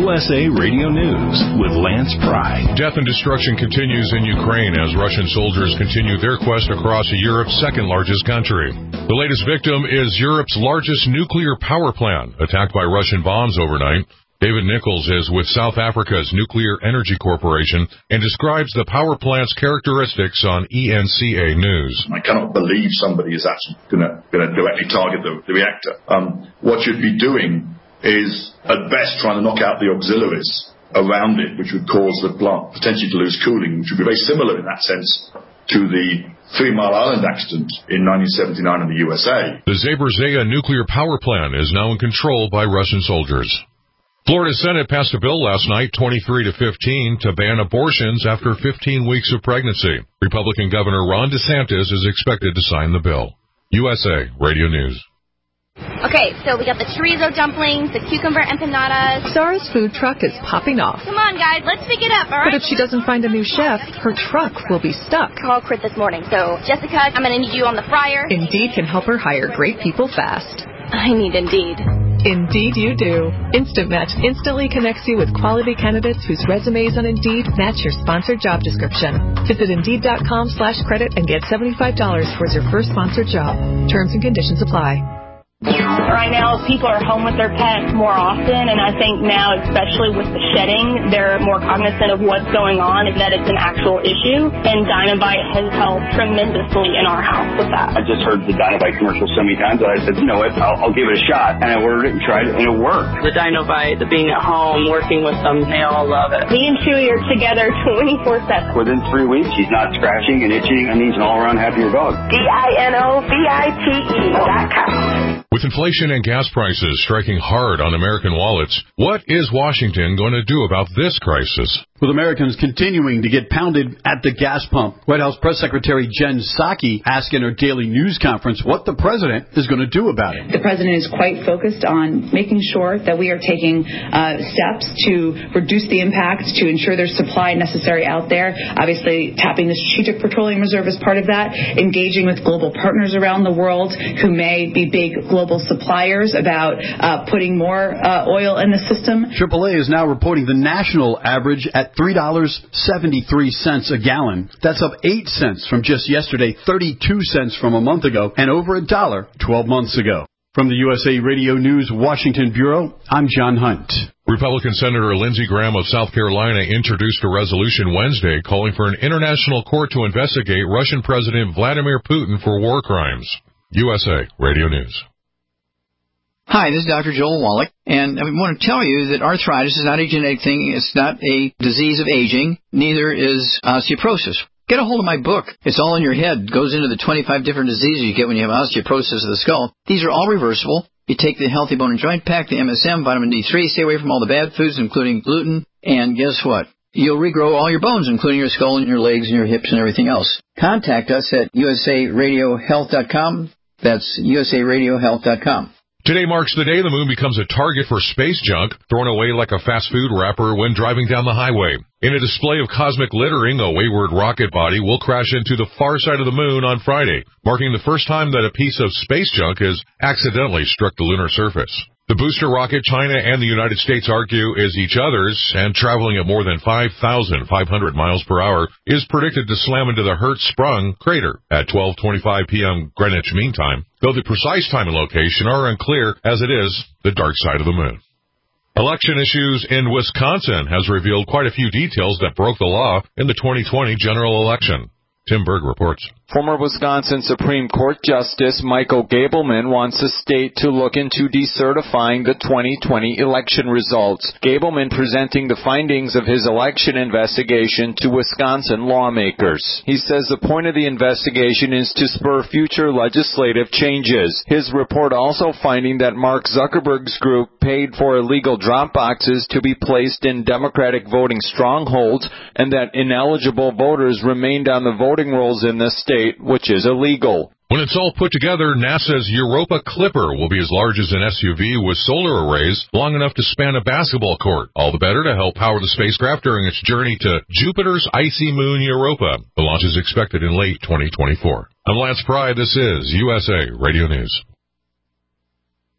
USA Radio News with Lance Pry. Death and destruction continues in Ukraine as Russian soldiers continue their quest across Europe's second-largest country. The latest victim is Europe's largest nuclear power plant, attacked by Russian bombs overnight. David Nichols is with South Africa's Nuclear Energy Corporation and describes the power plant's characteristics on ENCA News. I cannot believe somebody is actually going to directly target the reactor. What you'd be doing is, at best, trying to knock out the auxiliaries around it, which would cause the plant potentially to lose cooling, which would be very similar in that sense to the 3 Mile Island accident in 1979 in the USA. The Zaporizhzhia nuclear power plant is now in control by Russian soldiers. Florida Senate passed a bill last night, 23-15, to ban abortions after 15 weeks of pregnancy. Republican Governor Ron DeSantis is expected to sign the bill. USA Radio News. Okay, so we got the chorizo dumplings, the cucumber empanadas. Sarah's food truck is popping off. Come on, guys, let's pick it up, all right? But if she doesn't find a new chef, her truck will be stuck. Carl quit this morning, so Jessica, I'm going to need you on the fryer. Indeed can help her hire great people fast. I need Indeed. Indeed you do. Instant Match instantly connects you with quality candidates whose resumes on Indeed match your sponsored job description. Visit Indeed.com/credit and get $75 towards your first sponsored job. Terms and conditions apply. Right now, people are home with their pets more often, and I think now, especially with the shedding, they're more cognizant of what's going on and that it's an actual issue, and Dynovite has helped tremendously in our house with that. I just heard the Dynovite commercial so many times that I said, you know what, I'll give it a shot, and I ordered it and tried it, and it worked. The Dynovite, the being at home, working with them, they all love it. Me and Chewy are together 24/7. Within 3 weeks, he's not scratching and itching, and he's an all-around happier dog. DINOVITE.com. With inflation and gas prices striking hard on American wallets, what is Washington going to do about this crisis? With Americans continuing to get pounded at the gas pump, White House Press Secretary Jen Psaki asked in her daily news conference what the president is going to do about it. The president is quite focused on making sure that we are taking steps to reduce the impacts, to ensure there's supply necessary out there. Obviously, tapping the Strategic Petroleum Reserve is part of that, engaging with global partners around the world who may be big global suppliers about putting more oil in the system. AAA is now reporting the national average at $3.73 a gallon. That's up 8 cents from just yesterday, 32 cents from a month ago, and over $1 12 months ago. From the USA Radio News Washington Bureau, I'm John Hunt. Republican Senator Lindsey Graham of South Carolina introduced a resolution Wednesday calling for an international court to investigate Russian President Vladimir Putin for war crimes. USA Radio News. Hi, this is Dr. Joel Wallach, and I want to tell you that arthritis is not a genetic thing. It's not a disease of aging. Neither is osteoporosis. Get a hold of my book. It's all in your head. It goes into the 25 different diseases you get when you have osteoporosis of the skull. These are all reversible. You take the Healthy Bone and Joint Pack, the MSM, vitamin D3, stay away from all the bad foods, including gluten, and guess what? You'll regrow all your bones, including your skull and your legs and your hips and everything else. Contact us at usaradiohealth.com. That's usaradiohealth.com. Today marks the day the moon becomes a target for space junk, thrown away like a fast food wrapper when driving down the highway. In a display of cosmic littering, a wayward rocket body will crash into the far side of the moon on Friday, marking the first time that a piece of space junk has accidentally struck the lunar surface. The booster rocket China and the United States argue is each other's, and traveling at more than 5,500 miles per hour, is predicted to slam into the Hertzsprung crater at 12:25 p.m. Greenwich Mean Time, though the precise time and location are unclear, as it is the dark side of the moon. Election issues in Wisconsin has revealed quite a few details that broke the law in the 2020 general election. Tim Berg reports. Former Wisconsin Supreme Court Justice Michael Gableman wants the state to look into decertifying the 2020 election results. Gableman presenting the findings of his election investigation to Wisconsin lawmakers. He says the point of the investigation is to spur future legislative changes. His report also finding that Mark Zuckerberg's group paid for illegal drop boxes to be placed in Democratic voting strongholds, and that ineligible voters remained on the voting rolls in the state, which is illegal. When it's all put together, NASA's Europa Clipper will be as large as an SUV with solar arrays long enough to span a basketball court. All the better to help power the spacecraft during its journey to Jupiter's icy moon Europa. The launch is expected in late 2024. I'm Lance Pry. This is USA Radio News.